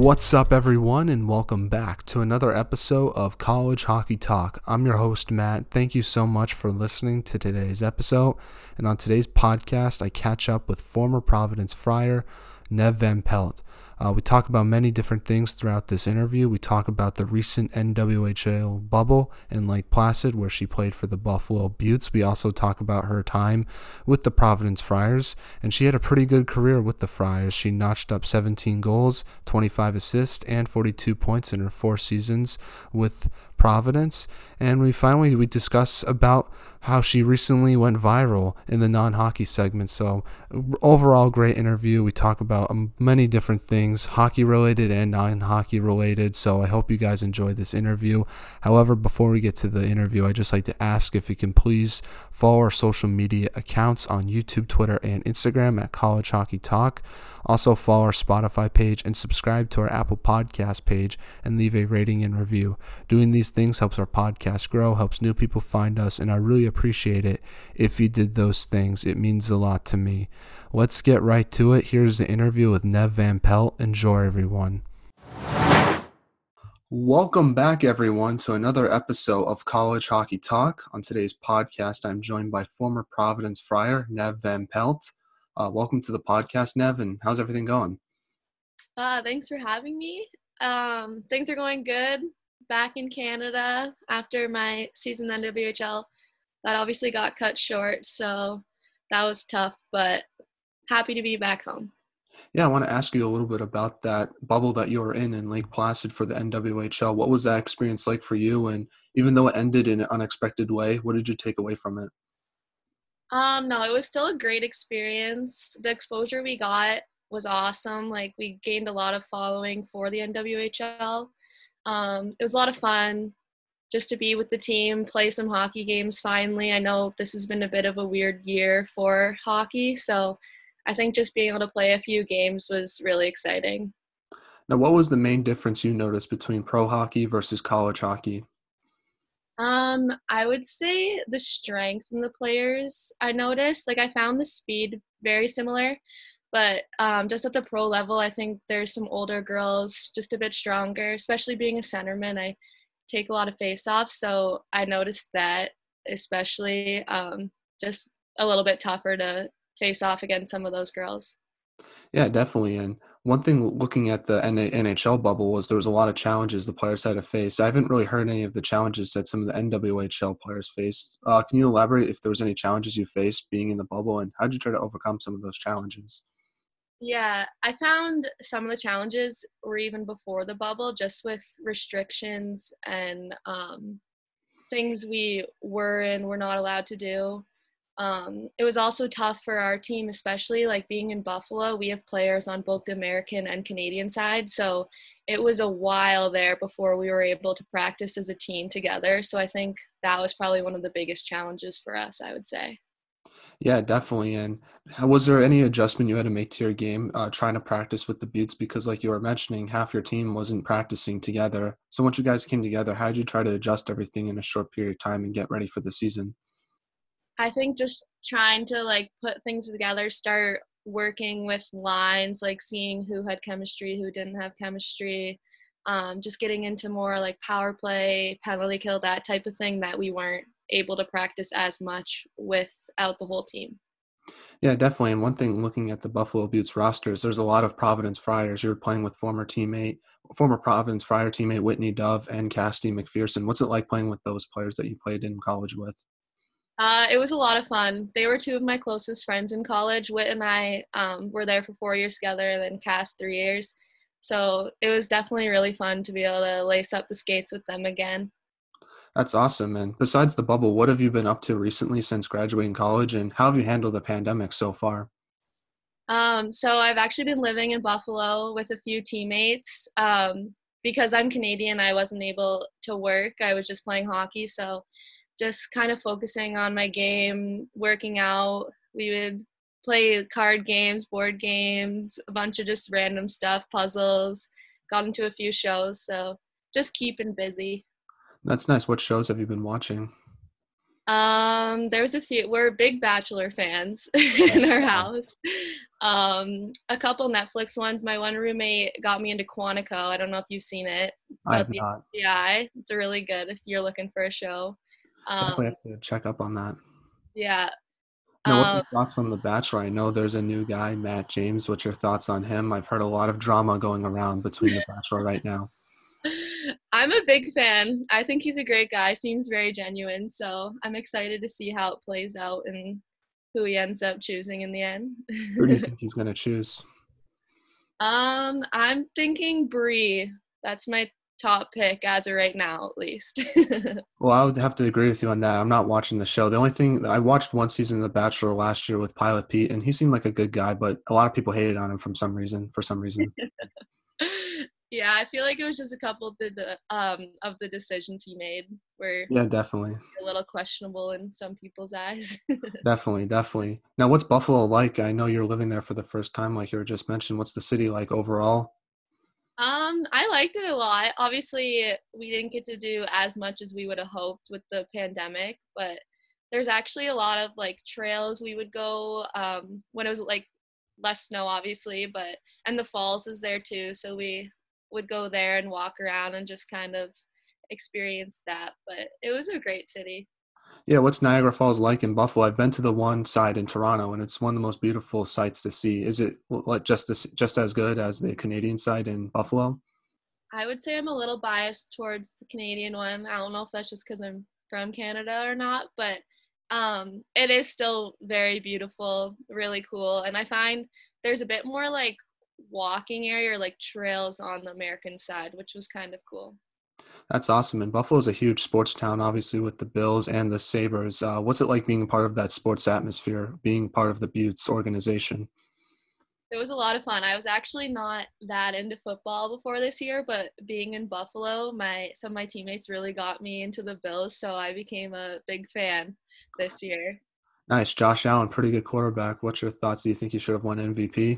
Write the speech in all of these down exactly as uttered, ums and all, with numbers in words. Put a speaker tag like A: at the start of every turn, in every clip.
A: What's up, everyone, and welcome back to another episode of College Hockey Talk. I'm your host, Matt. Thank you so much for listening to today's episode. And on today's podcast, I catch up with former Providence Friar, Nev Van Pelt. Uh, we talk about many different things throughout this interview. We talk about the recent N W H L bubble in Lake Placid, where she played for the Buffalo Beauts. We also talk about her time with the Providence Friars, and she had a pretty good career with the Friars. She notched up seventeen goals, twenty-five assists, and forty-two points in her four seasons with Providence. And we finally we discuss about how she recently went viral in the non-hockey segment. So overall, great interview. We talk about um, many different things, hockey related and non-hockey related. So I hope you guys enjoy this interview. However, before we get to the interview, I'd just like to ask if you can please follow our social media accounts on YouTube, Twitter, and Instagram at College Hockey Talk. Also follow our Spotify page and subscribe to our Apple Podcast page and leave a rating and review. Doing these things helps our podcast grow, helps new people find us, and I really appreciate it if you did those things. It means a lot to me. Let's get right to it. Here's the interview with Nev Van Pelt. Enjoy, everyone. Welcome back, everyone, to another episode of College Hockey Talk. On today's podcast, I'm joined by former Providence Friar, Nev Van Pelt. Uh, welcome to the podcast, Nev, and how's everything going?
B: Uh, thanks for having me. Um, things are going good. Back in Canada after my season in N W H L. That obviously got cut short, so that was tough, but happy to be back home.
A: Yeah, I want to ask you a little bit about that bubble that you were in in Lake Placid for the N W H L. What was that experience like for you? And even though it ended in an unexpected way, what did you take away from it?
B: Um, no, it was still a great experience. The exposure we got was awesome. Like, we gained a lot of following for the N W H L. Um, it was a lot of fun just to be with the team, play some hockey games finally. I know this has been a bit of a weird year for hockey, so I think just being able to play a few games was really exciting.
A: Now, what was the main difference you noticed between pro hockey versus college hockey?
B: Um, I would say the strength in the players I noticed. Like, I found the speed very similar, but um, just at the pro level, I think there's some older girls just a bit stronger, especially being a centerman. I take a lot of face-offs, so I noticed that especially um, just a little bit tougher to face off against some of those girls.
A: Yeah, definitely. And one thing looking at the N H L bubble was there was a lot of challenges the players had to face. I haven't really heard any of the challenges that some of the N W H L players faced. Uh, can you elaborate if there was any challenges you faced being in the bubble, and how did you try to overcome some of those challenges?
B: Yeah, I found some of the challenges were even before the bubble, just with restrictions and um, things we were and were not allowed to do. Um, it was also tough for our team, especially like being in Buffalo. We have players on both the American and Canadian side, so it was a while there before we were able to practice as a team together. So I think that was probably one of the biggest challenges for us, I would say.
A: Yeah, definitely. And how- was there any adjustment you had to make to your game uh, trying to practice with the Buttes? Because like you were mentioning, half your team wasn't practicing together. So once you guys came together, how did you try to adjust everything in a short period of time and get ready for the season?
B: I think just trying to like put things together, start working with lines, like seeing who had chemistry, who didn't have chemistry, um, just getting into more like power play, penalty kill, that type of thing that we weren't able to practice as much without the whole team.
A: Yeah, definitely. And one thing looking at the Buffalo Buttes rosters, there's a lot of Providence Friars. You were playing with former teammate, former Providence Friar teammate Whitney Dove and Cassidy McPherson. What's it like playing with those players that you played in college with?
B: Uh, it was a lot of fun. They were two of my closest friends in college. Whit and I um, were there for four years together, and then Cass three years. So it was definitely really fun to be able to lace up the skates with them again.
A: That's awesome. And besides the bubble, what have you been up to recently since graduating college, and how have you handled the pandemic so far?
B: Um, so I've actually been living in Buffalo with a few teammates. Um, because I'm Canadian, I wasn't able to work. I was just playing hockey. So just kind of focusing on my game, working out. We would play card games, board games, a bunch of just random stuff, puzzles, got into a few shows. So just keeping busy.
A: That's nice. What shows have you been watching?
B: Um, there was a few. We're big Bachelor fans in
A: That's
B: our
A: nice.
B: house. Um, a couple Netflix ones. My one roommate got me into Quantico. I don't know if you've seen it,
A: I
B: about
A: have
B: the
A: not.
B: F B I. It's really good if you're looking for a show.
A: Definitely
B: Um,
A: have to check up on that.
B: yeah.
A: Now, what's
B: Um,
A: your thoughts on The Bachelor? I know there's a new guy, Matt James. What's your thoughts on him? I've heard a lot of drama going around between The Bachelor right now.
B: I'm a big fan. I think he's a great guy. Seems very genuine. So I'm excited to see how it plays out and who he ends up choosing in the end.
A: Who do you think he's going to choose?
B: um, I'm thinking Bree. That's my top pick as of right now, at least.
A: Well, I would have to agree with you on that. I'm not watching the show. The only thing I watched one season of The Bachelor last year with Pilot Pete, and he seemed like a good guy, but a lot of people hated on him from some reason. For some reason,
B: Yeah, I feel like it was just a couple of the um of the decisions he made were
A: yeah, definitely,
B: a little questionable in some people's eyes.
A: definitely, definitely. Now, what's Buffalo like? I know you're living there for the first time, like you were just mentioned. What's the city like overall?
B: Um, I liked it a lot. Obviously, we didn't get to do as much as we would have hoped with the pandemic, but there's actually a lot of like trails we would go um when it was like less snow obviously, but and the falls is there too, so we would go there and walk around and just kind of experience that. But it was a great city.
A: Yeah, what's Niagara Falls like in Buffalo? I've been to the one side in Toronto, and it's one of the most beautiful sights to see. Is it like just this, just as good as the Canadian side in Buffalo?
B: I would say I'm a little biased towards the Canadian one. I don't know if that's just because I'm from Canada or not, but um, it is still very beautiful, really cool. And I find there's a bit more like walking area or like trails on the American side, which was kind of cool.
A: That's awesome. And Buffalo is a huge sports town, obviously, with the Bills and the Sabres. Uh, what's it like being part of that sports atmosphere, being part of the Buttes organization?
B: It was a lot of fun. I was actually not that into football before this year, but being in Buffalo, my some of my teammates really got me into the Bills, so I became a big fan this year.
A: Nice. Josh Allen, pretty good quarterback. What's your thoughts? Do you think he should have won M V P?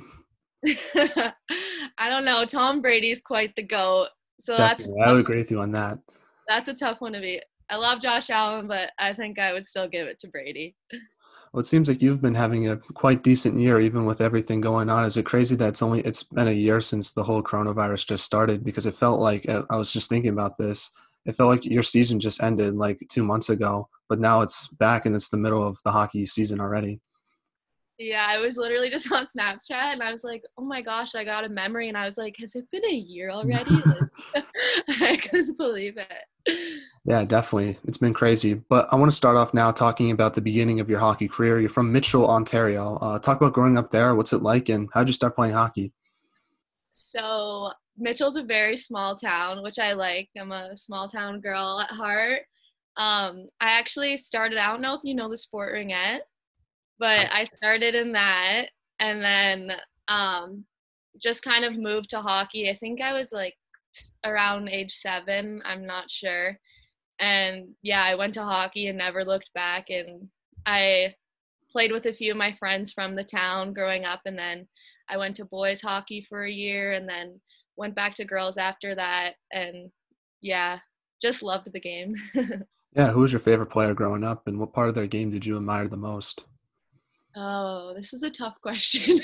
B: I don't know. Tom Brady's quite the GOAT. So that's
A: Definitely. I would
B: tough.
A: agree with you on that.
B: That's a tough one to beat. I love Josh Allen, but I think I would still give it to Brady.
A: Well, it seems like you've been having a quite decent year, even with everything going on. Is it crazy that it's only it's been a year since the whole coronavirus just started? Because it felt like uh, I was just thinking about this. It felt like your season just ended like two months ago, but now it's back and it's the middle of the hockey season already.
B: Yeah, I was literally just on Snapchat and I was like, oh my gosh, I got a memory. And I was like, has it been a year already? Like, I couldn't believe it.
A: Yeah, definitely. It's been crazy. But I want to start off now talking about the beginning of your hockey career. You're from Mitchell, Ontario. Uh, talk about growing up there. What's it like, and how'd you start playing hockey?
B: So, Mitchell's a very small town, which I like. I'm a small town girl at heart. Um, I actually started, I don't know if you know the sport ringette, but I started in that and then um, just kind of moved to hockey. I think I was like around age seven, I'm not sure. And yeah, I went to hockey and never looked back. And I played with a few of my friends from the town growing up. And then I went to boys hockey for a year and then went back to girls after that. And yeah, just loved the game.
A: Yeah, who was your favorite player growing up, and what part of their game did you admire the most?
B: Oh, this is a tough question.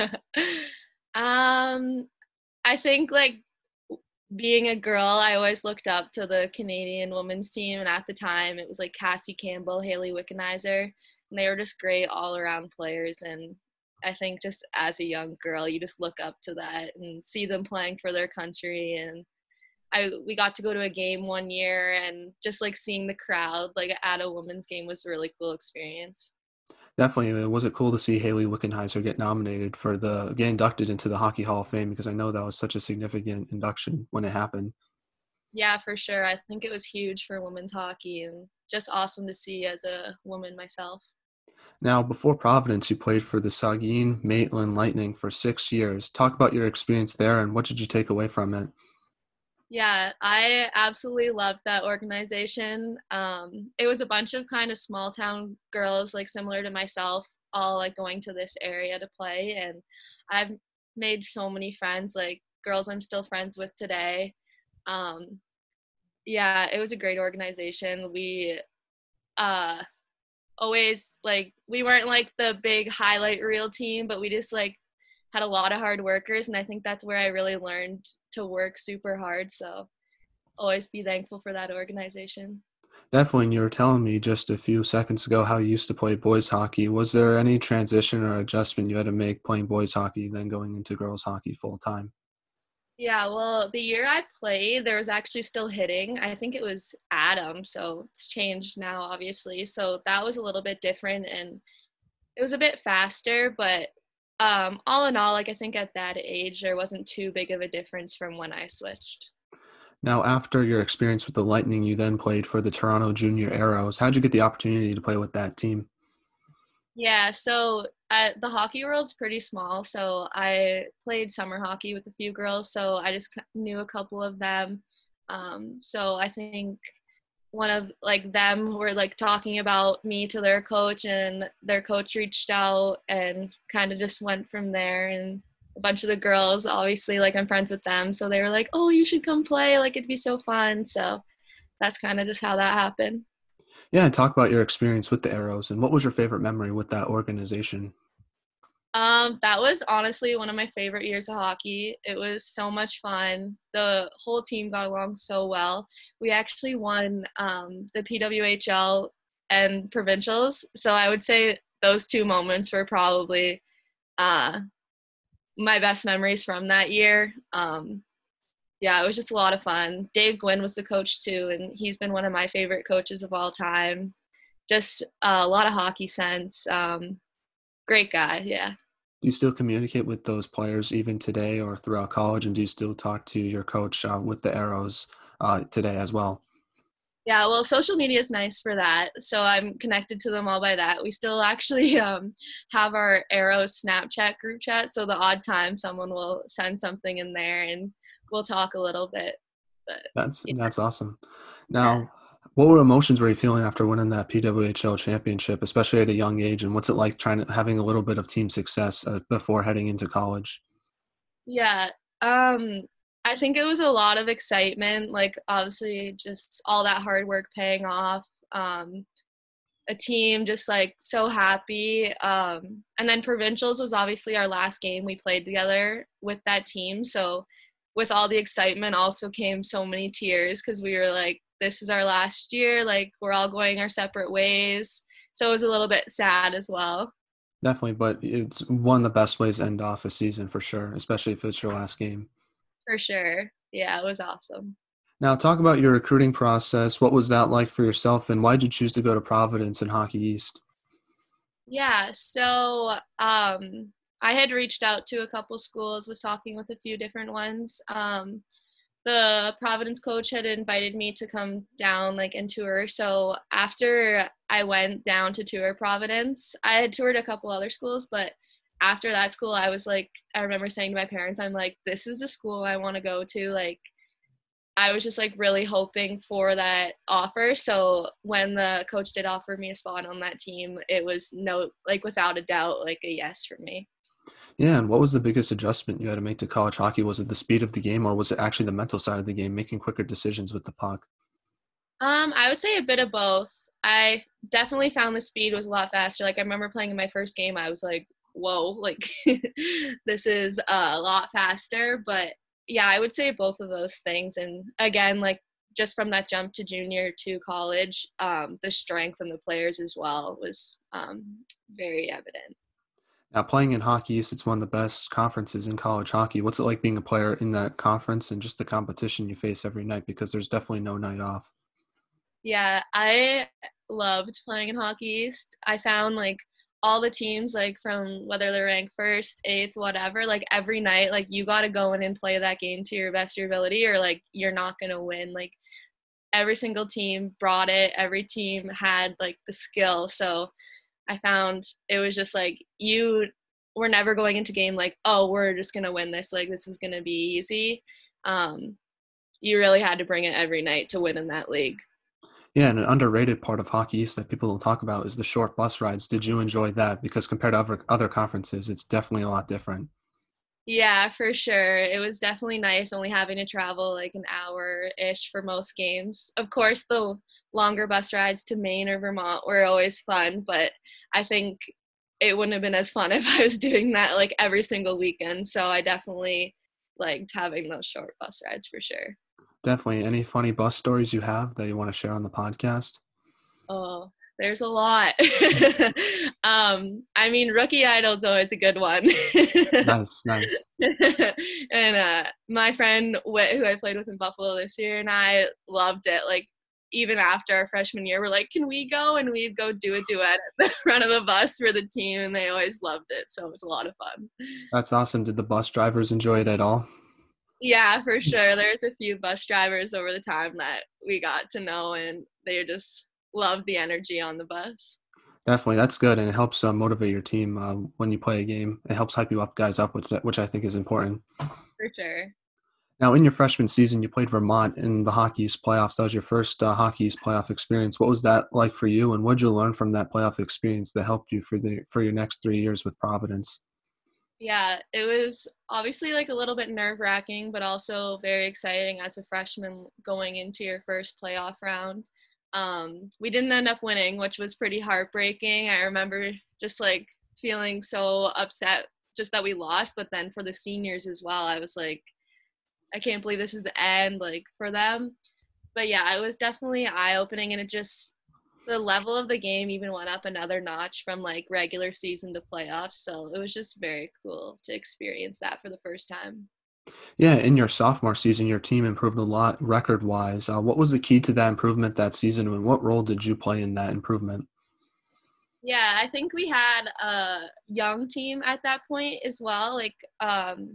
B: um, I think like being a girl, I always looked up to the Canadian women's team, and at the time it was like Cassie Campbell, Haley Wickenheiser, and they were just great all around players. And I think just as a young girl, you just look up to that and see them playing for their country. And I we got to go to a game one year, and just like seeing the crowd like at a women's game was a really cool experience.
A: Definitely. Was it cool to see Haley Wickenheiser get nominated for the get inducted into the Hockey Hall of Fame? Because I know that was such a significant induction when it happened.
B: Yeah, for sure. I think it was huge for women's hockey and just awesome to see as a woman myself.
A: Now, before Providence, you played for the Saugeen Maitland Lightning for six years. Talk about your experience there and what did you take away from it?
B: Yeah, I absolutely loved that organization. Um, it was a bunch of kind of small town girls, like similar to myself, all like going to this area to play. And I've made so many friends, like girls I'm still friends with today. Um, yeah, it was a great organization. We uh, always like, we weren't like the big highlight reel team, but we just like had a lot of hard workers, and I think that's where I really learned to work super hard. So always be thankful for that organization.
A: Definitely, and you were telling me just a few seconds ago how you used to play boys hockey. Was there any transition or adjustment you had to make playing boys hockey, then going into girls hockey full time?
B: Yeah, well, the year I played, there was actually still hitting. I think it was Adam, so it's changed now, obviously. So that was a little bit different, and it was a bit faster, but um, all in all, like I think at that age, there wasn't too big of a difference from when I switched.
A: Now, after your experience with the Lightning, you then played for the Toronto Junior Arrows. How'd you get the opportunity to play with that team?
B: Yeah, so uh, the hockey world's pretty small. So I played summer hockey with a few girls, so I just knew a couple of them. Um, so I think one of like them were like talking about me to their coach, and their coach reached out and kind of just went from there. And a bunch of the girls, obviously, like I'm friends with them, so they were like, "Oh, you should come play, like it'd be so fun." So that's kind of just how that happened.
A: Yeah, and talk about your experience with the Arrows and what was your favorite memory with that organization?
B: Um, that was honestly one of my favorite years of hockey. It was so much fun. The whole team got along so well. We actually won um, the P W H L and provincials. So I would say those two moments were probably uh, my best memories from that year. Um, yeah, it was just a lot of fun. Dave Gwynn was the coach too, and he's been one of my favorite coaches of all time. Just uh, a lot of hockey sense. Um, great guy, yeah.
A: Do you still communicate with those players even today or throughout college? And do you still talk to your coach uh, with the Arrows uh, today as well?
B: Yeah, well, social media is nice for that. So I'm connected to them all by that. We still actually um, have our Arrow Snapchat group chat. So the odd time someone will send something in there and we'll talk a little bit. But
A: That's
B: yeah,
A: that's awesome.
B: yeah.
A: Now, what were emotions were you feeling after winning that P W H L championship, especially at a young age? And what's it like trying to having a little bit of team success uh, before heading into college?
B: Yeah. Um, I think it was a lot of excitement, like obviously just all that hard work paying off. Um, a team just like so happy. Um, and then provincials was obviously our last game we played together with that team. So with all the excitement also came so many tears because we were like, this is our last year. Like we're all going our separate ways. So it was a little bit sad as well.
A: Definitely, but it's one of the best ways to end off a season for sure, especially if it's your last game.
B: For sure. Yeah, it was awesome.
A: Now, talk about your recruiting process. What was that like for yourself, and why did you choose to go to Providence and Hockey East?
B: Yeah, so um, I had reached out to a couple schools, was talking with a few different ones. Um, the Providence coach had invited me to come down like and tour. So after I went down to tour Providence, I had toured a couple other schools, but after that school, I was like, I remember saying to my parents, I'm like, this is the school I want to go to. Like, I was just like really hoping for that offer. So when the coach did offer me a spot on that team, it was no, like without a doubt, like a yes for me.
A: Yeah, and what was the biggest adjustment you had to make to college hockey? Was it the speed of the game, or was it actually the mental side of the game, making quicker decisions with the puck?
B: Um, I would say a bit of both. I definitely found the speed was a lot faster. Like I remember playing in my first game, I was like, whoa, like this is a lot faster. But yeah, I would say both of those things. And again, like just from that jump to junior to college, um, the strength in the players as well was um, very evident.
A: Now, playing in Hockey East, it's one of the best conferences in college hockey. What's it like being a player in that conference and just the competition you face every night? Because there's definitely no night off.
B: Yeah, I loved playing in Hockey East. I found like all the teams, like from whether they're ranked first, eighth, whatever, like every night, like you got to go in and play that game to your best of your ability, or like you're not going to win. Like every single team brought it, every team had like the skill. So I found it was just like you were never going into game like, oh, we're just going to win this. Like this is going to be easy. Um, you really had to bring it every night to win in that league.
A: Yeah, and an underrated part of Hockey East that people don't talk about is the short bus rides. Did you enjoy that? Because compared to other other conferences, it's definitely a lot different.
B: Yeah, for sure. It was definitely nice only having to travel like an hour-ish for most games. Of course, the longer bus rides to Maine or Vermont were always fun, but I think it wouldn't have been as fun if I was doing that like every single weekend. So I definitely liked having those short bus rides for sure.
A: Definitely. Any funny bus stories you have that you want to share on the podcast?
B: Oh, there's a lot. um, I mean, Rookie Idol is always a good one.
A: Nice, nice.
B: And uh, my friend Whit, who I played with in Buffalo this year, and I loved it. Like, even after our freshman year, we're like, can we go? And we'd go do a duet at the front of the bus for the team, and they always loved it. So it was a lot of fun.
A: That's awesome. Did the bus drivers enjoy it at all?
B: Yeah, for sure. There's a few bus drivers over the time that we got to know, and they just loved the energy on the bus.
A: Definitely. That's good. And it helps uh, motivate your team uh, when you play a game. It helps hype you up guys up, which, which I think is important.
B: For sure.
A: Now, in your freshman season, you played Vermont in the Hockey East playoffs. That was your first uh, Hockey East playoff experience. What was that like for you, and what did you learn from that playoff experience that helped you for the for your next three years with Providence?
B: Yeah, it was obviously like a little bit nerve wracking, but also very exciting as a freshman going into your first playoff round. Um, we didn't end up winning, which was pretty heartbreaking. I remember just like feeling so upset just that we lost, but then for the seniors as well, I was like, I can't believe this is the end, like, for them. But yeah, it was definitely eye-opening, and it just, the level of the game even went up another notch from like regular season to playoffs. So it was just very cool to experience that for the first time.
A: Yeah, in your sophomore season, your team improved a lot record-wise. Uh, what was the key to that improvement that season, and what role did you play in that improvement?
B: Yeah, I think we had a young team at that point as well. Like, um,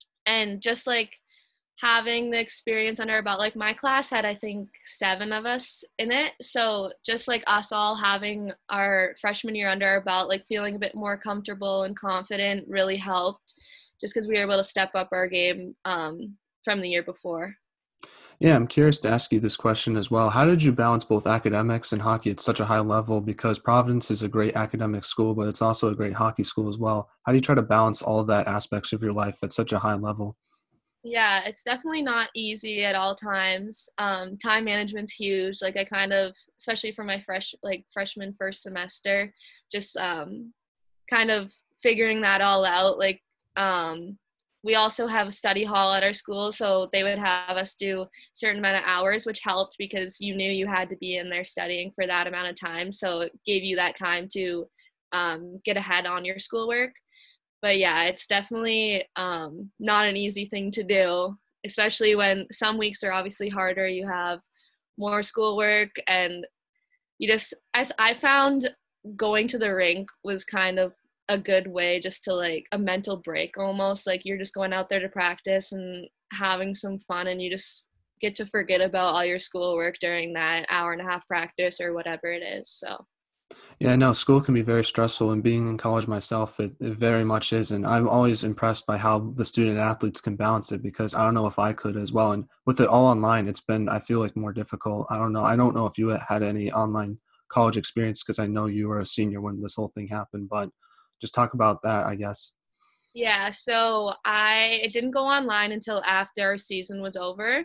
B: and just like having the experience under our belt, like my class had, I think, seven of us in it. So just like us all having our freshman year under our belt, like feeling a bit more comfortable and confident really helped just because we were able to step up our game um, from the year before.
A: Yeah, I'm curious to ask you this question as well. How did you balance both academics and hockey at such a high level? Because Providence is a great academic school, but it's also a great hockey school as well. How do you try to balance all of that aspects of your life at such a high level?
B: Yeah, it's definitely not easy at all times. Um, time management's huge. Like I kind of, especially for my fresh, like freshman first semester, just um, kind of figuring that all out. Like um, we also have a study hall at our school, so they would have us do a certain amount of hours, which helped because you knew you had to be in there studying for that amount of time. So it gave you that time to um, get ahead on your schoolwork. But yeah, it's definitely um, not an easy thing to do, especially when some weeks are obviously harder. You have more schoolwork, and you just, I, I found going to the rink was kind of a good way just to like a mental break almost. Like you're just going out there to practice and having some fun, and you just get to forget about all your schoolwork during that hour and a half practice or whatever it is. So.
A: Yeah, no, school can be very stressful, and being in college myself, it, it very much is. And I'm always impressed by how the student athletes can balance it, because I don't know if I could as well. And with it all online, it's been, I feel like, more difficult. I don't know. I don't know if you had any online college experience, because I know you were a senior when this whole thing happened, but just talk about that, I guess.
B: Yeah, so I didn't go online until after our season was over.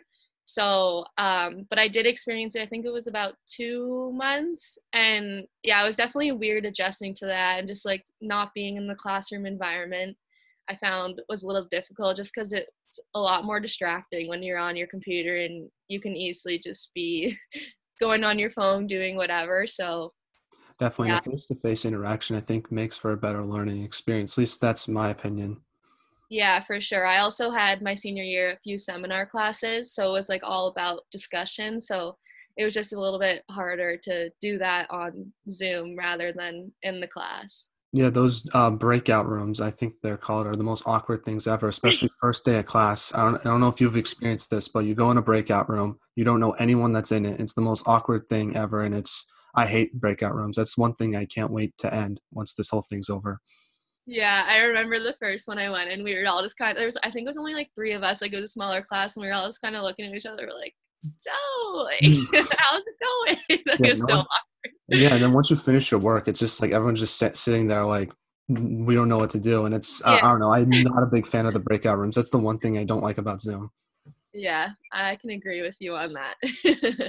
B: So, um, but I did experience it. I think it was about two months. And yeah, it was definitely weird adjusting to that, and just like not being in the classroom environment, I found was a little difficult just because it's a lot more distracting when you're on your computer and you can easily just be going on your phone doing whatever. So,
A: Definitely,
B: yeah.
A: the face-to-face interaction, I think, makes for a better learning experience. At least that's my opinion.
B: Yeah, for sure. I also had my senior year a few seminar classes, so it was like all about discussion. So it was just a little bit harder to do that on Zoom rather than in the class.
A: Yeah, those uh, breakout rooms, I think they're called, are the most awkward things ever, especially first day of class. I don't, I don't know if you've experienced this, but you go in a breakout room, you don't know anyone that's in it. It's the most awkward thing ever, and it's I hate breakout rooms. That's one thing I can't wait to end once this whole thing's over.
B: Yeah, I remember the first one I went, and we were all just kind of, there was, I think it was only like three of us, like it was a smaller class, and we were all just kind of looking at each other, we're like, so, like, how's it going? Like,
A: Yeah,
B: it was
A: no
B: so
A: one,
B: awkward.
A: yeah, and then once you finish your work, it's just like everyone's just sit, sitting there like, "Mm, we don't know what to do." And it's, uh,
B: Yeah,
A: I don't know, I'm not a big fan of the breakout rooms. That's the one thing I don't like about Zoom.
B: yeah, I can agree with you on that.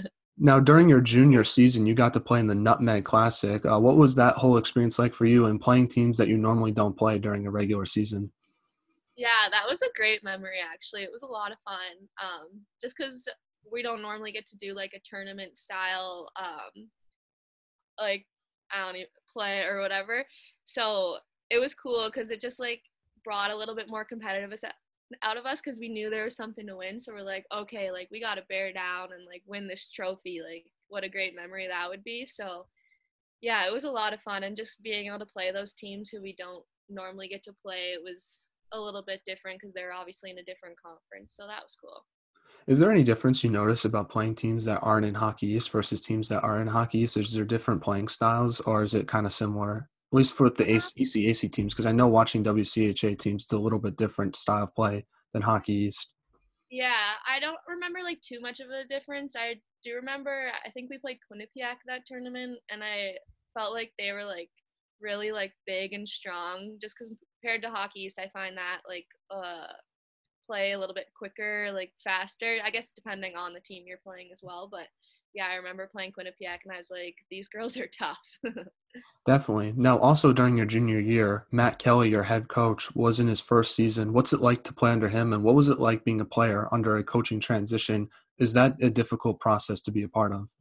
A: Now, during your junior season, you got to play in the Nutmeg Classic. Uh, what was that whole experience like for you and playing teams that you normally don't play during a regular season?
B: Yeah, that was a great memory actually. It was a lot of fun. Um, just because we don't normally get to do like a tournament style, um, like I don't even play or whatever. So it was cool because it just like brought a little bit more competitive out of us because we knew there was something to win. So we're like, okay, like we got to bear down and like win this trophy. Like what a great memory that would be. So yeah, it was a lot of fun, and just being able to play those teams who we don't normally get to play, it was a little bit different because they're obviously in a different conference. So that was cool.
A: Is there any difference you notice about playing teams that aren't in Hockey East versus teams that are in Hockey East? Is there different playing styles, or is it kind of similar? At least for the E C A C teams, because I know watching W C H A teams, it's a little bit different style of play than Hockey East.
B: Yeah, I don't remember like too much of a difference. I do remember I think we played Quinnipiac that tournament, and I felt like they were like really like big and strong. Just because compared to Hockey East, I find that like uh play a little bit quicker, like faster. I guess depending on the team you're playing as well. But yeah, I remember playing Quinnipiac, and I was like, these girls are tough.
A: Definitely. Now, also during your junior year, Matt Kelly, your head coach, was in his first season. What's it like to play under him, and what was it like being a player under a coaching transition? Is that a difficult process to be a part of?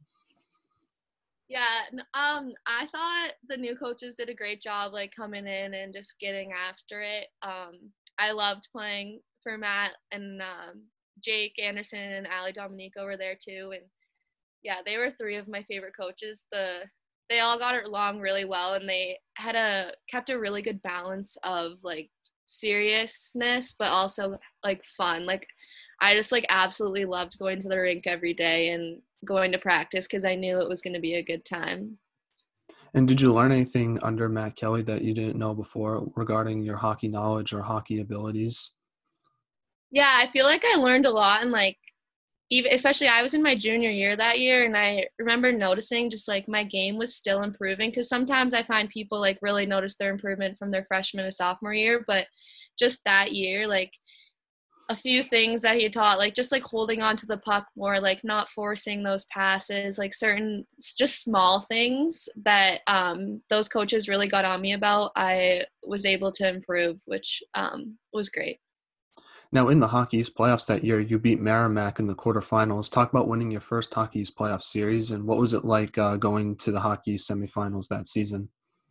B: Yeah, um, I thought the new coaches did a great job, like coming in and just getting after it. Um, I loved playing for Matt, and um, Jake Anderson and Ali Dominico were there too, and yeah, they were three of my favorite coaches. The they all got along really well, and they had a kept a really good balance of like seriousness, but also like fun. Like I just like absolutely loved going to the rink every day and going to practice because I knew it was going to be a good time.
A: And did you learn anything under Matt Kelly that you didn't know before regarding your hockey knowledge or hockey abilities?
B: Yeah, I feel like I learned a lot, and like even especially I was in my junior year that year, and I remember noticing just like my game was still improving because sometimes I find people like really notice their improvement from their freshman to sophomore year, but just that year, like a few things that he taught, like just like holding on to the puck more, like not forcing those passes, like certain just small things that um, those coaches really got on me about, I was able to improve, which um, was great.
A: Now, in the Hockey East playoffs that year, you beat Merrimack in the quarterfinals. Talk about winning your first Hockey East playoff series, and what was it like uh, going to the Hockey East semifinals that season?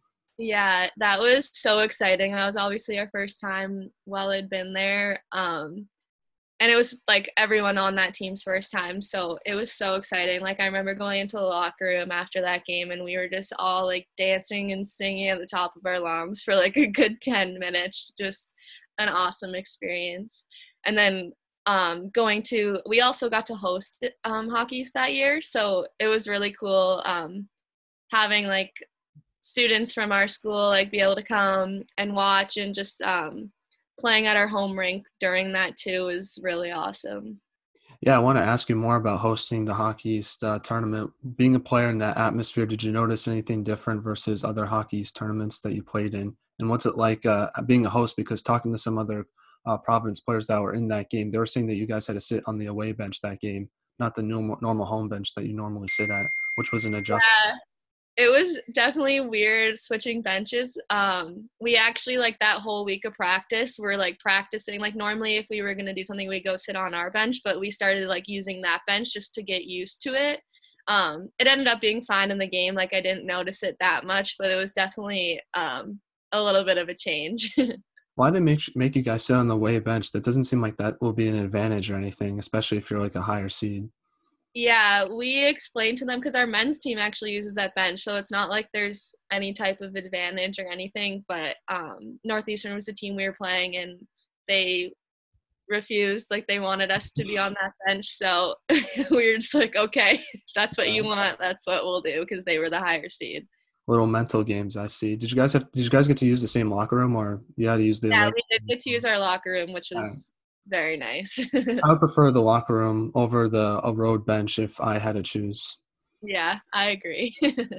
B: Yeah, that was so exciting. That was obviously our first time while I'd been there. Um, and it was like everyone on that team's first time. So it was so exciting. Like I remember going into the locker room after that game, and we were just all like dancing and singing at the top of our lungs for like a good ten minutes. Just an awesome experience. And then um, going to, we also got to host um, Hockey that year. So it was really cool um, having like students from our school like be able to come and watch, and just um, playing at our home rink during that too is really awesome.
A: Yeah, I want to ask you more about hosting the Hockey East uh, tournament. Being a player in that atmosphere, did you notice anything different versus other Hockey East tournaments that you played in? And what's it like uh, being a host? Because talking to some other uh, Providence players that were in that game, they were saying that you guys had to sit on the away bench that game, not the normal, normal home bench that you normally sit at, which was an adjustment.
B: Yeah, it was definitely weird switching benches. Um, we actually like that whole week of practice, we're like practicing. Like normally if we were gonna do something, we'd go sit on our bench, but we started like using that bench just to get used to it. Um, it ended up being fine in the game. Like I didn't notice it that much, but it was definitely um, a little bit of a change.
A: Why they make make you guys sit on the away bench? That doesn't seem like that will be an advantage or anything, especially if you're like a higher seed.
B: Yeah, we explained to them because our men's team actually uses that bench, so it's not like there's any type of advantage or anything. But um, Northeastern was the team we were playing, and they refused. Like they wanted us to be on that bench, so we were just like, okay, if that's what you
A: Um,
B: want, that's what we'll do, because they were the higher seed.
A: Little mental games, I see. Did you guys have? Did you guys get to use the same locker room, or you had to use the
B: Yeah,
A: away?
B: we did get to use our locker room, which
A: Uh,
B: was very nice.
A: I would prefer the locker room over the a road bench if I had to choose.
B: Yeah, I agree.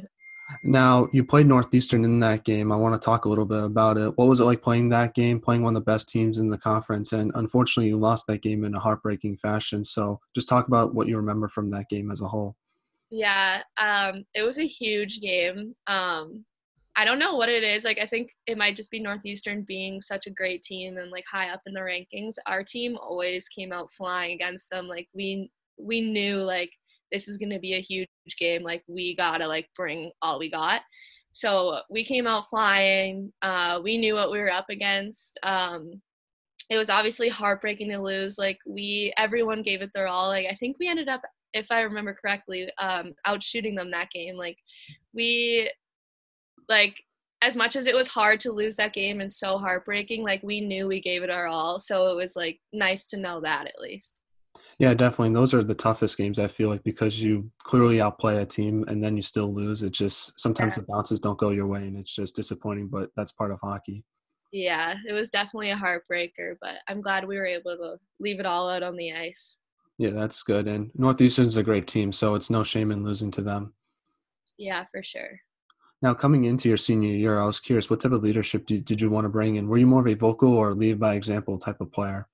A: Now, you played Northeastern in that game. I want to talk a little bit about it. What was it like playing that game, playing one of the best teams in the conference? And unfortunately, you lost that game in a heartbreaking fashion. So just talk about what you remember from that game as a whole.
B: Yeah, um, it was a huge game. Um, I don't know what it is. Like, I think it might just be Northeastern being such a great team and like high up in the rankings. Our team always came out flying against them. Like we we knew like this is gonna be a huge game. Like we gotta like bring all we got. So we came out flying. Uh, we knew what we were up against. Um, it was obviously heartbreaking to lose. Like we, everyone gave it their all. Like I think we ended up, if I remember correctly, um, out shooting them that game. Like we, like as much as it was hard to lose that game and so heartbreaking, like we knew we gave it our all. So it was like nice to know that at least.
A: Yeah, definitely. And those are the toughest games, I feel like, because you clearly outplay a team and then you still lose. It just sometimes
B: Yeah.
A: the bounces don't go your way and it's just disappointing, but that's part of hockey.
B: Yeah, it was definitely a heartbreaker, but I'm glad we were able to leave it all out on the ice.
A: Yeah, that's good. And Northeastern's a great team, so it's no shame in losing to them.
B: Yeah, for sure.
A: Now, coming into your senior year, I was curious, what type of leadership did, did you want to bring in? Were you more of a vocal or lead by example type of player?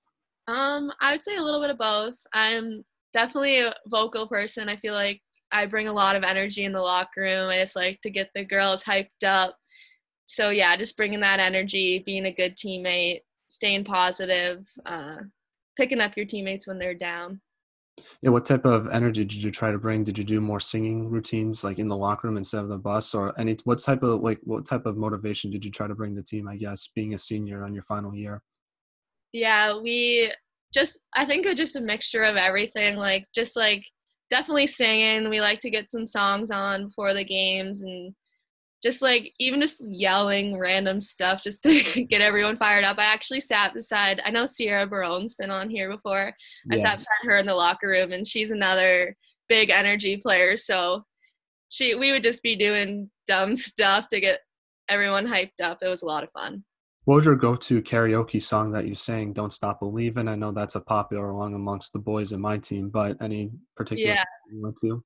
B: Um, I would say a little bit of both. I'm definitely a vocal person. I feel like I bring a lot of energy in the locker room. I just like to get the girls hyped up. So yeah, just bringing that energy, being a good teammate, staying positive, uh, picking up your teammates when they're down.
A: Yeah, what type of energy did you try to bring? Did you do more singing routines like in the locker room instead of the bus, or any? What type of like what type of motivation did you try to bring the team? I guess being a senior on your final year.
B: Yeah, we just I think it's just a mixture of everything. Like just like definitely singing. We like to get some songs on before the games and just like even just yelling random stuff just to get everyone fired up. I actually sat beside, I know Sierra Barone's been on here before. I
A: Yeah.
B: sat beside her in the locker room and she's another big energy player. So she, we would just be doing dumb stuff to get everyone hyped up. It was a lot of fun.
A: What was your go-to karaoke song that you sang? "Don't Stop Believin'." I know that's a popular one amongst the boys in my team, but any particular
B: Yeah.
A: song you went to?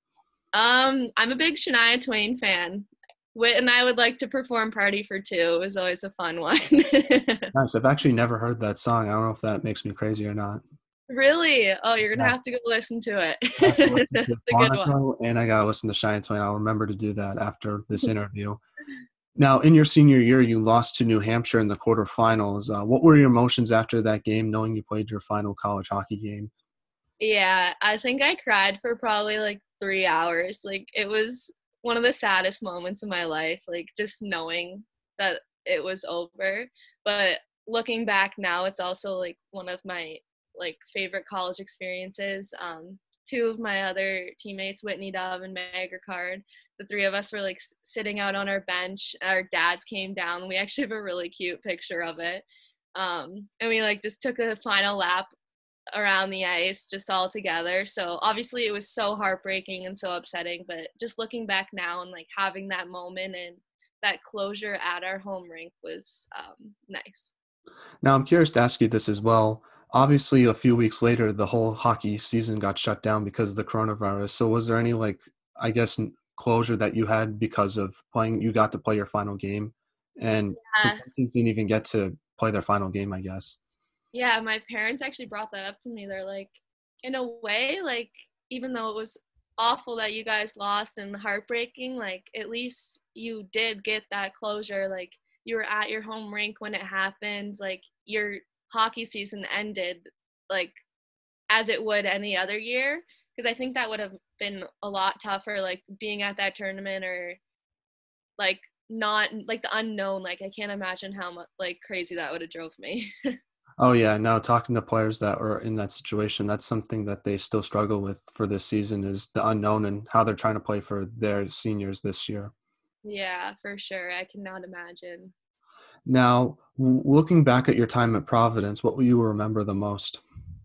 B: Um, I'm a big Shania Twain fan. Wit and I would like to perform Party for Two. It was always a fun one.
A: Nice. I've actually never heard that song. I don't know if that makes me crazy or not.
B: Really? Oh, you're gonna
A: Yeah.
B: have to go listen to it.
A: I have to listen
B: That's
A: to
B: a good one.
A: Monaco, and I gotta listen to Shania Twain. I'll remember to do that after this interview. Now, in your senior year, you lost to New Hampshire in the quarterfinals. Uh, what were your emotions after that game, knowing you played your final college hockey game?
B: Yeah, I think I cried for probably like three hours. Like it was one of the saddest moments of my life, like just knowing that it was over. But looking back now, it's also like one of my like favorite college experiences. Um, two of my other teammates, Whitney Dove and Meg Ricard, the three of us were like s- sitting out on our bench. Our dads came down. We actually have a really cute picture of it. Um, and we like just took a final lap around the ice just all together. So obviously it was so heartbreaking and so upsetting, but just looking back now and like having that moment and that closure at our home rink was um, nice.
A: Now, I'm curious to ask you this as well. Obviously, a few weeks later, the whole hockey season got shut down because of the coronavirus. So, was there any, like, I guess, n- closure that you had because of playing? You got to play your final game, and because
B: Uh,
A: some teams didn't even get to play their final game, I guess.
B: yeah, my parents actually brought that up to me. They're like, in a way, like, even though it was awful that you guys lost and heartbreaking, like, at least you did get that closure. Like, you were at your home rink when it happened. Like, your hockey season ended, like, as it would any other year. Because I think that would have been a lot tougher, like, being at that tournament or, like, not, like, the unknown. Like, I can't imagine how much, like, crazy that would have drove me.
A: Oh yeah, no, talking to players that are in that situation, that's something that they still struggle with for this season is the unknown and how they're trying to play for their seniors this year.
B: Yeah, for sure. I cannot imagine.
A: Now, w- looking back at your time at Providence, what will you remember the most?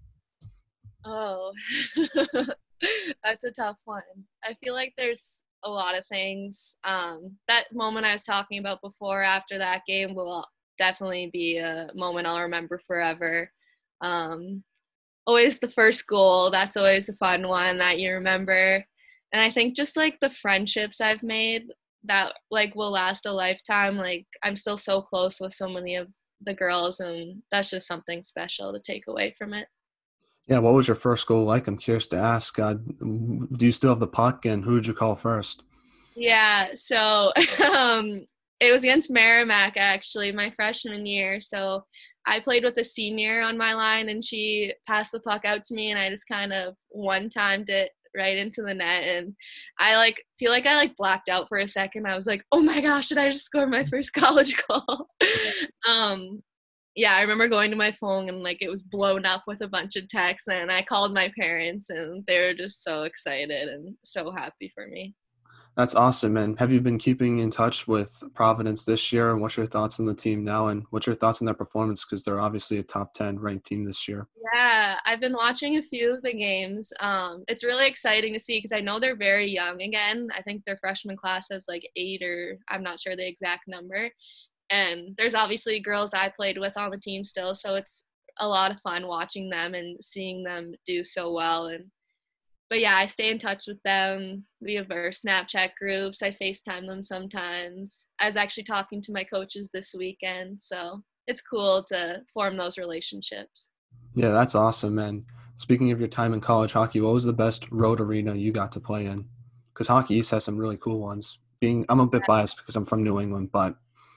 B: Oh, that's a tough one. I feel like there's a lot of things. Um, that moment I was talking about before after that game will definitely be a moment I'll remember forever. Um, always the first goal, that's always a fun one that you remember. And I think just like the friendships I've made that like will last a lifetime. Like I'm still so close with so many of the girls and that's just something special to take away from it.
A: Yeah, what was your first goal like? I'm curious to ask. Uh, do you still have the puck, and who did you call first?
B: Yeah, so um, it was against Merrimack actually, my freshman year. So I played with a senior on my line, and she passed the puck out to me, and I just kind of one timed it right into the net. And I like feel like I like blacked out for a second. I was like, "Oh my gosh, did I just score my first college goal?" um, yeah, I remember going to my phone and like it was blown up with a bunch of texts, and I called my parents, and they were just so excited and so happy for me.
A: That's awesome. And have you been keeping in touch with Providence this year? And what's your thoughts on the team now? And what's your thoughts on their performance? Because they're obviously a top ten ranked team this year.
B: Yeah, I've been watching a few of the games. Um, it's really exciting to see because I know they're very young again. I think their freshman class has like eight, or I'm not sure the exact number. And there's obviously girls I played with on the team still, so it's a lot of fun watching them and seeing them do so well. And but yeah, I stay in touch with them. We have our Snapchat groups. I FaceTime them sometimes. I was actually talking to my coaches this weekend, so it's cool to form those relationships.
A: Yeah, that's awesome. And speaking of your time in college hockey, what was the best road arena you got to play in? Because Hockey East has some really cool ones. Being, I'm a bit biased because I'm from New England, but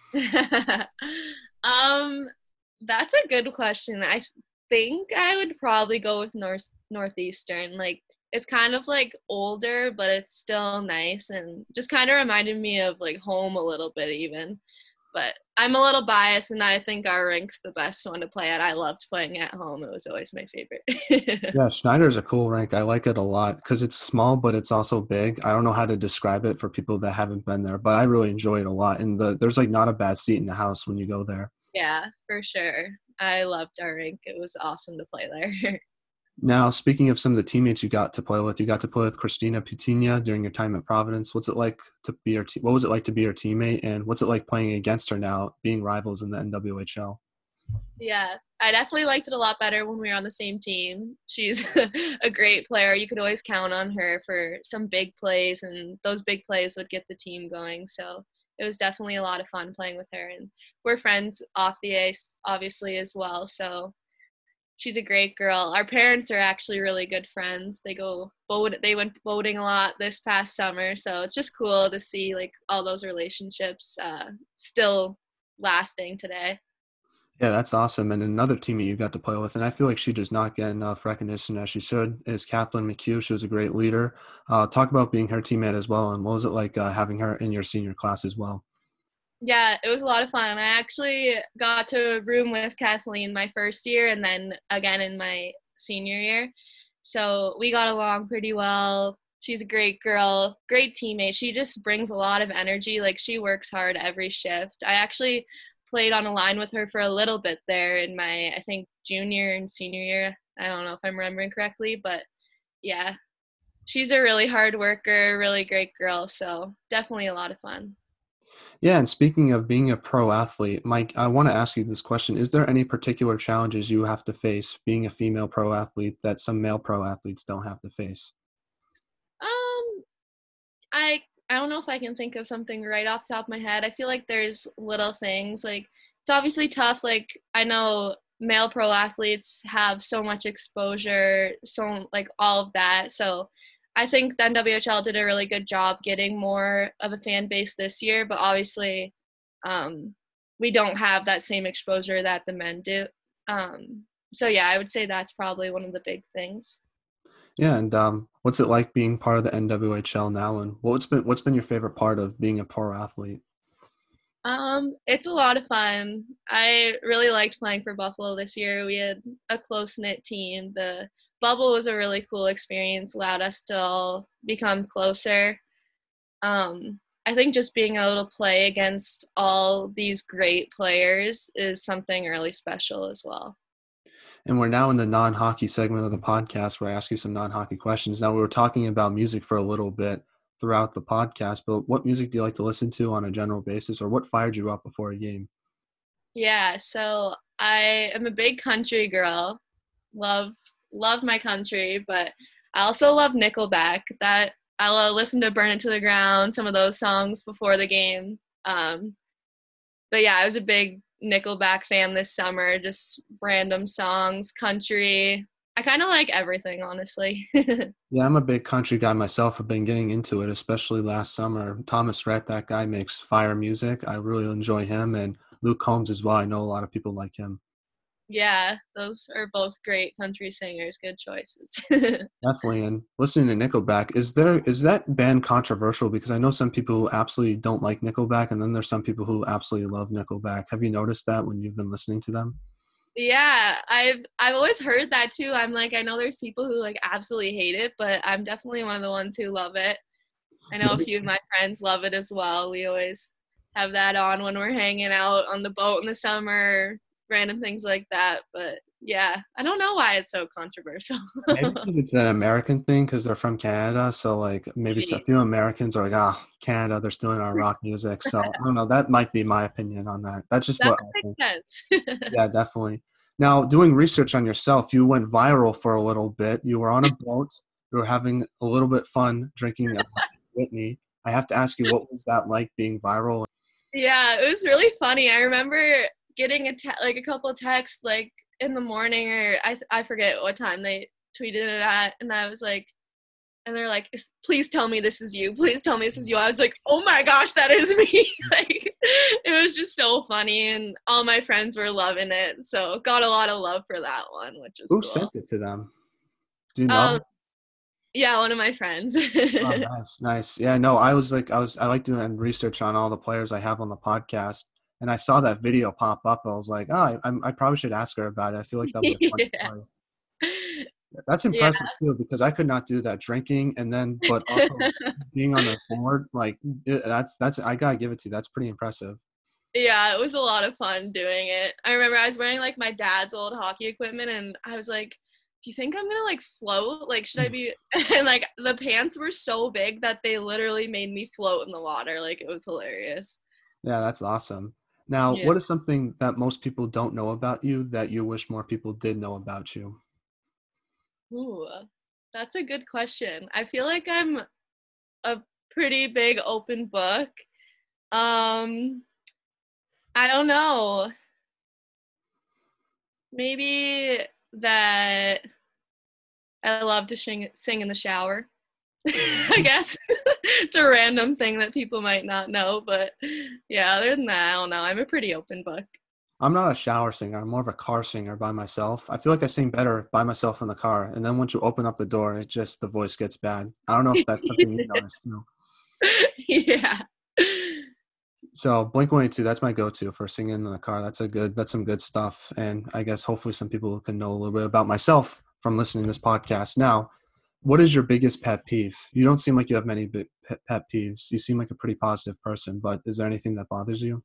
B: um, that's a good question. I think I would probably go with North Northeastern. Like it's kind of like older, but it's still nice and just kind of reminded me of like home a little bit even. But I'm a little biased, and I think our rink's the best one to play at. I loved playing at home. It was always my favorite.
A: yeah, Schneider's a cool rink. I like it a lot because it's small, but it's also big. I don't know how to describe it for people that haven't been there, but I really enjoy it a lot. And the there's like not a bad seat in the house when you go there.
B: Yeah, for sure. I loved our rink. It was awesome to play there.
A: Now, speaking of some of the teammates you got to play with, you got to play with Christina Putina during your time at Providence. What's it like to be her? Te- what was it like to be her teammate, and what's it like playing against her now, being rivals in the N W H L?
B: Yeah, I definitely liked it a lot better when we were on the same team. She's a great player. You could always count on her for some big plays, and those big plays would get the team going. So it was definitely a lot of fun playing with her. And we're friends off the ice, obviously, as well. So she's a great girl. Our parents are actually really good friends. They go boat. They went boating a lot this past summer, so it's just cool to see like all those relationships uh, still lasting today.
A: Yeah, that's awesome. And another teammate you got to play with, and I feel like she does not get enough recognition as she should, is Kathleen McHugh. She was a great leader. Uh, talk about being her teammate as well, and what was it like uh, having her in your senior class as well?
B: Yeah, it was a lot of fun. I actually got to room with Kathleen my first year and then again in my senior year. So we got along pretty well. She's a great girl, great teammate. She just brings a lot of energy. Like she works hard every shift. I actually played on a line with her for a little bit there in my, I think, junior and senior year. I don't know if I'm remembering correctly, but yeah, she's a really hard worker, really great girl. So definitely a lot of fun.
A: Yeah, and speaking of being a pro athlete, Mike, I want to ask you this question. Is there any particular challenges you have to face being a female pro athlete that some male pro athletes don't have to face?
B: Um, I I don't know if I can think of something right off the top of my head. I feel like there's little things like it's obviously tough. Like I know male pro athletes have so much exposure, so like all of that. So I think the N W H L did a really good job getting more of a fan base this year, but obviously um, we don't have that same exposure that the men do. Um, so yeah, I would say that's probably one of the big things.
A: Yeah, and um, what's it like being part of the N W H L now, and what's been what's been your favorite part of being a pro athlete?
B: Um, it's a lot of fun. I really liked playing for Buffalo this year. We had a close knit team. The bubble was a really cool experience, allowed us to all become closer. Um, I think just being able to play against all these great players is something really special as well.
A: And we're now in the non-hockey segment of the podcast where I ask you some non-hockey questions. Now we were talking about music for a little bit throughout the podcast, but what music do you like to listen to on a general basis, or what fired you up before a game?
B: Yeah, so I am a big country girl. Love love my country, but I also love Nickelback. That I'll uh, listen to Burn It to the Ground, some of those songs before the game. Um, but yeah, I was a big Nickelback fan this summer, just random songs, country. I kind of like everything, honestly.
A: Yeah, I'm a big country guy myself. I've been getting into it, especially last summer. Thomas Rhett, that guy makes fire music. I really enjoy him, and Luke Combs as well. I know a lot of people like him.
B: Yeah, those are both great country singers. Good choices.
A: Definitely. And listening to Nickelback, is there is that band controversial? Because I know some people who absolutely don't like Nickelback, and then there's some people who absolutely love Nickelback. Have you noticed that when you've been listening to them?
B: Yeah, I've I've always heard that too. I'm like, I know there's people who like absolutely hate it, but I'm definitely one of the ones who love it. I know a few of my friends love it as well. We always have that on when we're hanging out on the boat in the summer, random things like that. But yeah, I don't know why it's so controversial.
A: Maybe because it's an American thing because they're from Canada. So like maybe a few Americans are like, ah, Canada, they're stealing our rock music. So I don't know. That might be my opinion on that. That's just
B: That
A: what I
B: makes
A: think.
B: sense.
A: Yeah, definitely. Now, doing research on yourself, you went viral for a little bit. You were on a boat. You were having a little bit fun drinking uh, Whitney. I have to ask you, what was that like being viral?
B: Yeah, it was really funny. I remember getting a te- like a couple of texts like in the morning or I I forget what time they tweeted it at, and I was like, and they're like, please tell me this is you. Please tell me this is you. I was like, oh my gosh, that is me. Like, it was just so funny, and all my friends were loving it. So got a lot of love for that one, which is
A: Who
B: cool.
A: sent it to them? Do you know?
B: Um, yeah, one of my friends.
A: Oh, nice, nice. Yeah, no, I was like, I was, I like doing research on all the players I have on the podcast, and I saw that video pop up. I was like, oh, I, I probably should ask her about it. I feel like that'll be a fun
B: Yeah.
A: story. That's
B: Yeah.
A: impressive too, because I could not do that drinking and then, but also being on the board, like it- that's that's I gotta give it to you. That's pretty impressive.
B: Yeah, it was a lot of fun doing it. I remember I was wearing like my dad's old hockey equipment, and I was like, do you think I'm gonna like float? Like, should I be? And like the pants were so big that they literally made me float in the water. Like, it was hilarious.
A: Yeah, that's awesome. Now,
B: Yeah.
A: what is something that most people don't know about you that you wish more people did know about you?
B: Ooh, that's a good question. I feel like I'm a pretty big open book. Um, I don't know. Maybe that I love to sing sing in the shower. I guess it's a random thing that people might not know, but yeah, other than that, I don't know. I'm a pretty open book.
A: I'm not a shower singer. I'm more of a car singer by myself. I feel like I sing better by myself in the car. And then once you open up the door, it just, the voice gets bad. I don't know if that's something you noticed too.
B: Yeah.
A: So Blink one eighty-two, that's my go-to for singing in the car. That's a good, that's some good stuff. And I guess hopefully some people can know a little bit about myself from listening to this podcast. Now, what is your biggest pet peeve? You don't seem like you have many big pet pet peeves. You seem like a pretty positive person, but is there anything that bothers you?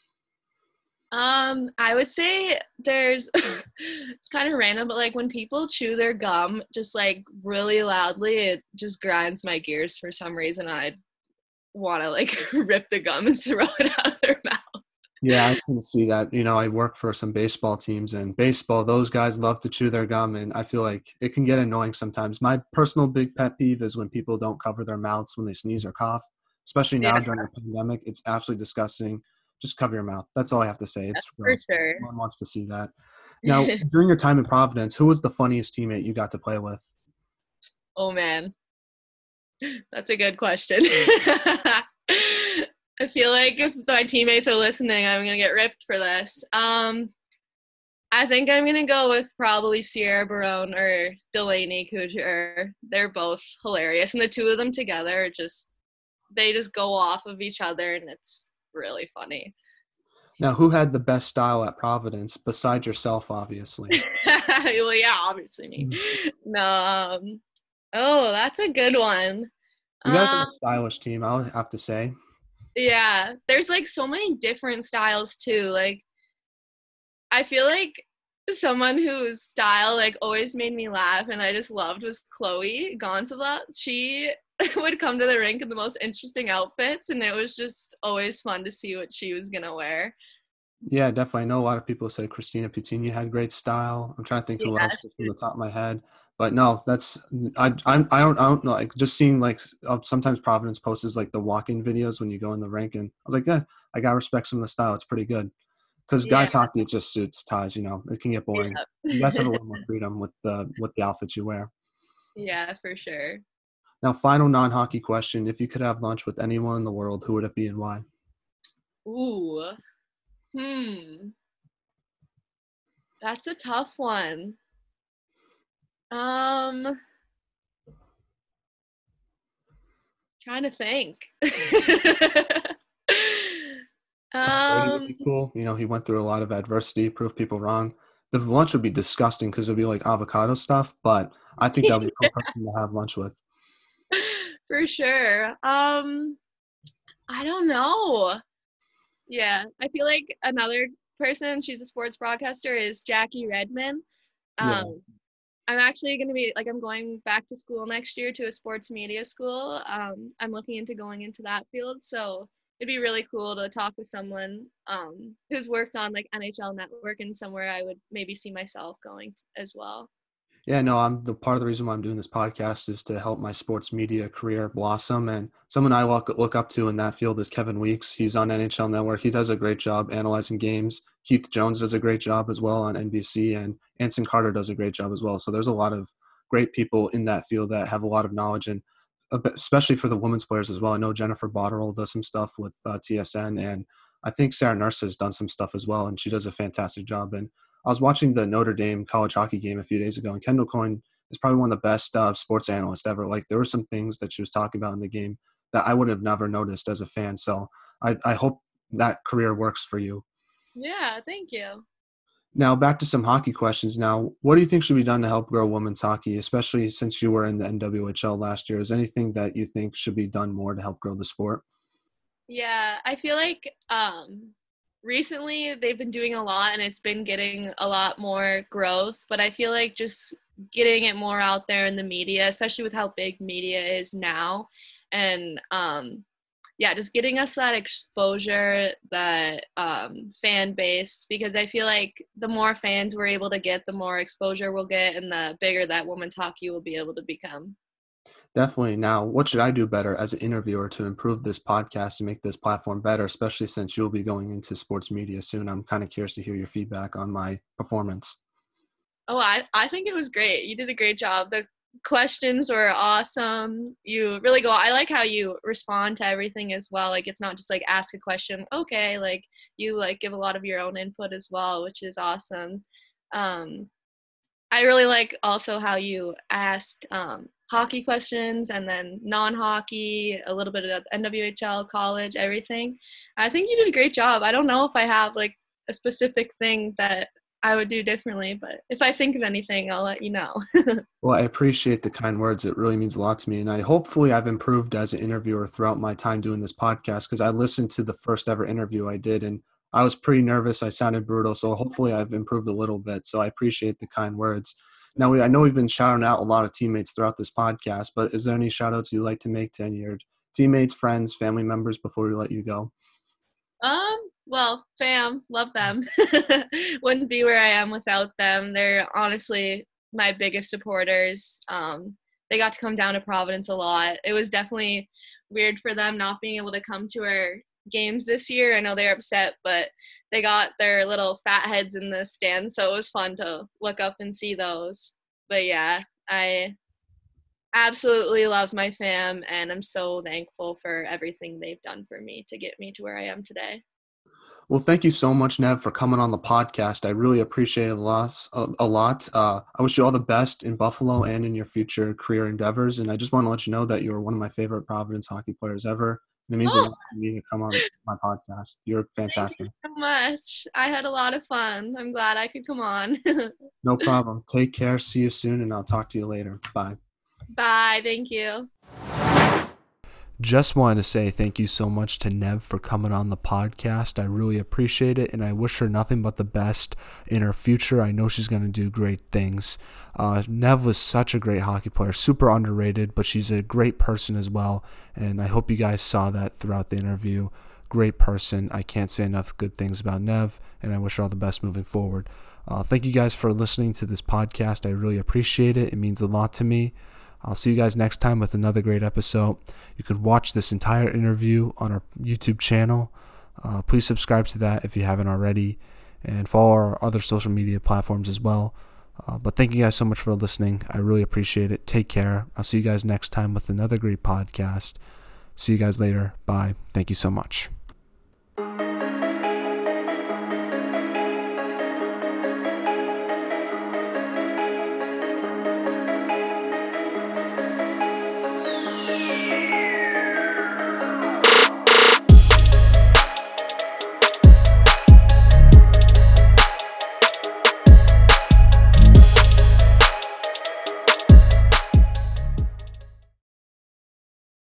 B: Um, I would say there's it's kind of random, but like when people chew their gum just like really loudly, it just grinds my gears for some reason. I want to like rip the gum and throw it out of their mouth.
A: Yeah, I can see that. You know, I work for some baseball teams, and baseball, those guys love to chew their gum, and I feel like it can get annoying sometimes. My personal big pet peeve is when people don't cover their mouths when they sneeze or cough, especially
B: Yeah,
A: now during the pandemic. It's absolutely disgusting. Just cover your mouth. That's all I have to say. It's
B: for
A: gross.
B: sure.
A: No one wants to see that. Now, during your time in Providence, who was the funniest teammate you got to play with?
B: Oh man, that's a good question. I feel like if my teammates are listening, I'm gonna get ripped for this. Um, I think I'm gonna go with probably Sierra Barone or Delaney Couture. They're both hilarious, and the two of them together are just they just go off of each other, and it's really funny.
A: Now, who had the best style at Providence besides yourself, obviously?
B: Well, yeah, obviously me. No, um, oh, that's a good one.
A: You guys are
B: Um,
A: a stylish team, I would have to say.
B: yeah, there's like so many different styles too. Like, I feel like someone whose style like always made me laugh and I just loved was Chloe Gonzalez. She would come to the rink in the most interesting outfits, and it was just always fun to see what she was gonna wear.
A: Yeah, definitely. I know a lot of people say Christina Puccini had great style. I'm trying to think who
B: Yeah,
A: else just from the top of my head, but no, that's I I'm I don't I don't know. Like just seeing like uh, sometimes Providence posts like the walking videos when you go in the rink, and I was like, yeah, I gotta respect some of the style. It's pretty good. Because
B: Yeah.
A: guys hockey, it just suits ties. You know, it can get boring.
B: Yeah.
A: You guys have a little more freedom with the with the outfits you wear.
B: Yeah, for sure.
A: Now, final non-hockey question: if you could have lunch with anyone in the world, who would it be and why?
B: Ooh. Hmm. That's a tough one. Um, trying to think.
A: Tom Brady would
B: um,
A: be cool. You know, he went through a lot of adversity, proved people wrong. The lunch would be disgusting because it would be like avocado stuff, but I think that would be a cool person to have lunch with.
B: for sure. Um, I don't know. Yeah, I feel like another person, she's a sports broadcaster, is Jackie Redmond.
A: Yeah.
B: Um, I'm actually going to be like, I'm going back to school next year to a sports media school. Um, I'm looking into going into that field. So it'd be really cool to talk with someone um, who's worked on like N H L Network and somewhere I would maybe see myself going t- as well.
A: Yeah, no, I'm the part of the reason why I'm doing this podcast is to help my sports media career blossom. And someone I look, look up to in that field is Kevin Weeks. He's on N H L Network. He does a great job analyzing games. Keith Jones does a great job as well on N B C, and Anson Carter does a great job as well. So there's a lot of great people in that field that have a lot of knowledge, and especially for the women's players as well. I know Jennifer Botterill does some stuff with uh, T S N, and I think Sarah Nurse has done some stuff as well, and she does a fantastic job. And I was watching the Notre Dame college hockey game a few days ago, and Kendall Coyne is probably one of the best uh, sports analysts ever. Like, there were some things that she was talking about in the game that I would have never noticed as a fan. So I, I hope that career works for you.
B: Yeah, thank you.
A: Now, back to some hockey questions. Now, what do you think should be done to help grow women's hockey, especially since you were in the N W H L last year? Is anything that you think should be done more to help grow the sport?
B: Yeah, I feel like um, recently they've been doing a lot and it's been getting a lot more growth, but I feel like just getting it more out there in the media, especially with how big media is now, and um, yeah, just getting us that exposure, that um, fan base, because I feel like the more fans we're able to get, the more exposure we'll get, and the bigger that women's hockey will be able to become.
A: Definitely. Now, what should I do better as an interviewer to improve this podcast and make this platform better, especially since you'll be going into sports media soon? I'm kind of curious to hear your feedback on my performance.
B: Oh, I, I think it was great. You did a great job. The questions were awesome. You really go, I like how you respond to everything as well. Like, it's not just like ask a question, okay, like you like give a lot of your own input as well, which is awesome. Um, I really like also how you asked um, hockey questions and then non-hockey, a little bit of N W H L, college, everything. I think you did a great job. I don't know if I have like a specific thing that I would do differently, but if I think of anything, I'll let you know.
A: Well, I appreciate the kind words. It really means a lot to me. And I hopefully I've improved as an interviewer throughout my time doing this podcast, because I listened to the first ever interview I did and I was pretty nervous. I sounded brutal. So hopefully I've improved a little bit. So I appreciate the kind words. Now, we, I know we've been shouting out a lot of teammates throughout this podcast, but is there any shout outs you'd like to make to any of your teammates, friends, family members before we let you go?
B: Um, well, fam, love them. Wouldn't be where I am without them. They're honestly my biggest supporters. Um, they got to come down to Providence a lot. It was definitely weird for them not being able to come to our games this year. I know they're upset, but they got their little fat heads in the stands, so it was fun to look up and see those. But yeah, I absolutely love my fam, and I'm so thankful for everything they've done for me to get me to where I am today.
A: Well, thank you so much, Nev, for coming on the podcast. I really appreciate it a lot. A, a lot. Uh, I wish you all the best in Buffalo and in your future career endeavors. And I just want to let you know that you're one of my favorite Providence hockey players ever. And it means
B: Oh,
A: a lot to me to come on my podcast. You're
B: thank you
A: fantastic.
B: so much. I had a lot of fun. I'm glad I could come on.
A: No problem. Take care. See you soon, and I'll talk to you later. Bye.
B: Bye. Thank you.
A: Just wanted to say thank you so much to Nev for coming on the podcast. I really appreciate it, and I wish her nothing but the best in her future. I know she's going to do great things. Uh, Nev was such a great hockey player, super underrated, but she's a great person as well, and I hope you guys saw that throughout the interview. Great person. I can't say enough good things about Nev, and I wish her all the best moving forward. Uh, thank you guys for listening to this podcast. I really appreciate it. It means a lot to me. I'll see you guys next time with another great episode. You can watch this entire interview on our YouTube channel. Uh, please subscribe to that if you haven't already. and follow our other social media platforms as well. Uh, but thank you guys so much for listening. I really appreciate it. Take care. I'll see you guys next time with another great podcast. See you guys later. Bye. Thank you so much.